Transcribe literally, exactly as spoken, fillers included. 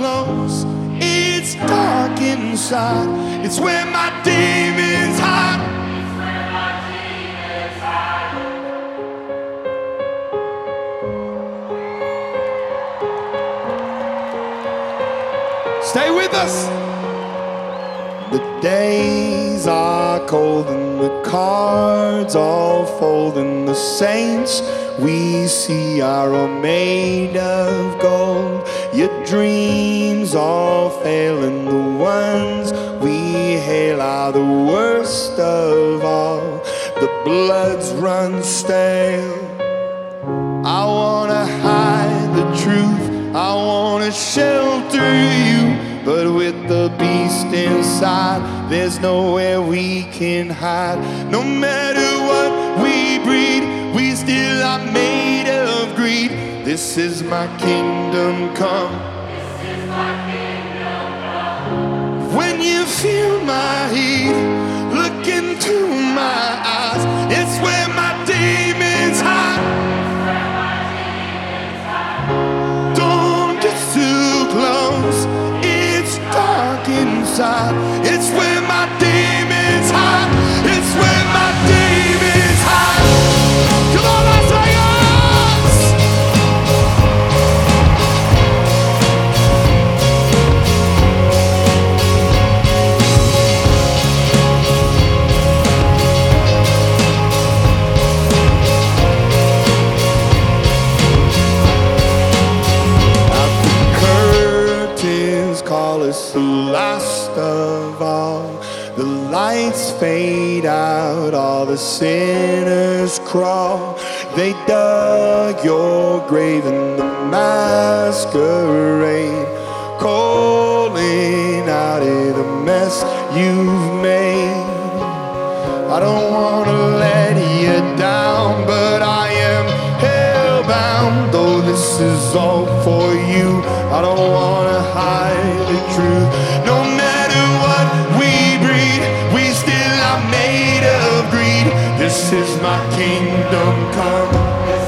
close, it's dark inside. It's where my demons hide. It's where my demons hide. Stay with us. The days are cold and the cards all fold, and the saints we see are all made of gold. Your dreams all fail, and the ones we hail are the worst of all. The bloods run stale. I wanna hide the truth, I wanna shelter you, but with the beast inside, there's nowhere we can hide. No matter what we breed, we still are made of greed. This is my kingdom come. This is my kingdom come. When you feel my heat, look into my eyes. It's where my demons hide. It's where my demons hide. Don't get too close, it's dark inside. It's where my demons hide. It's where my demons hide. Come on, Las Vegas! Curtains call us the last of all. The lights fade out, all the sinners crawl. They dug your grave in the masquerade, calling out in the mess you've made. I don't wanna let you down, but I am hellbound. Though this is all for you, I don't wanna hide the truth. No matter what we breed, we still are made of greed. This is my kingdom come.